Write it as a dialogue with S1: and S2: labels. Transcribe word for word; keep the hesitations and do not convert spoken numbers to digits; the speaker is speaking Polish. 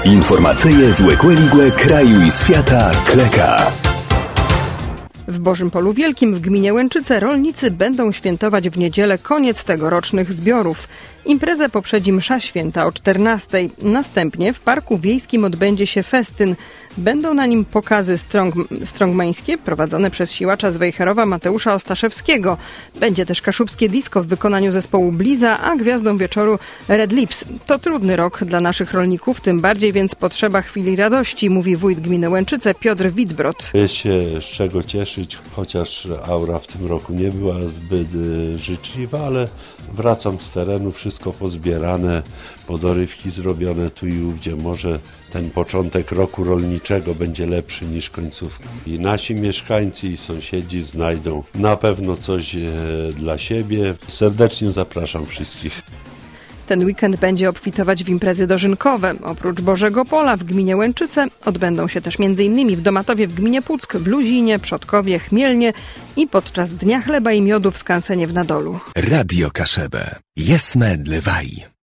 S1: Informacyje z Łekłe-Ligłe kraju i świata Kleka.
S2: W Bożym Polu Wielkim w gminie Łęczyce rolnicy będą świętować w niedzielę koniec tegorocznych zbiorów. Imprezę poprzedzi msza święta o czternastej. Następnie w Parku Wiejskim odbędzie się festyn. Będą na nim pokazy strong, strongmańskie prowadzone przez siłacza z Wejherowa Mateusza Ostaszewskiego. Będzie też kaszubskie disco w wykonaniu zespołu Bliza, a gwiazdą wieczoru Red Lips. To trudny rok dla naszych rolników, tym bardziej więc potrzeba chwili radości, mówi wójt gminy Łęczyce Piotr Witbrod.
S3: Jest się z czego cieszyć, chociaż aura w tym roku nie była zbyt y, życzliwa, ale wracam z terenu, wszystko pozbierane, podorywki zrobione tu i ówdzie. Może ten początek roku rolniczego będzie lepszy niż końcówka. I nasi mieszkańcy i sąsiedzi znajdą na pewno coś e, dla siebie. Serdecznie zapraszam wszystkich.
S2: Ten weekend będzie obfitować w imprezy dożynkowe. Oprócz Bożego Pola w gminie Łęczyce odbędą się też m.in. w Domatowie w gminie Puck, w Luzinie, Przodkowie, Chmielnie i podczas Dnia Chleba i Miodu w Skansenie w Nadolu.
S1: Radio Kaszebę. Jesme dlewaj.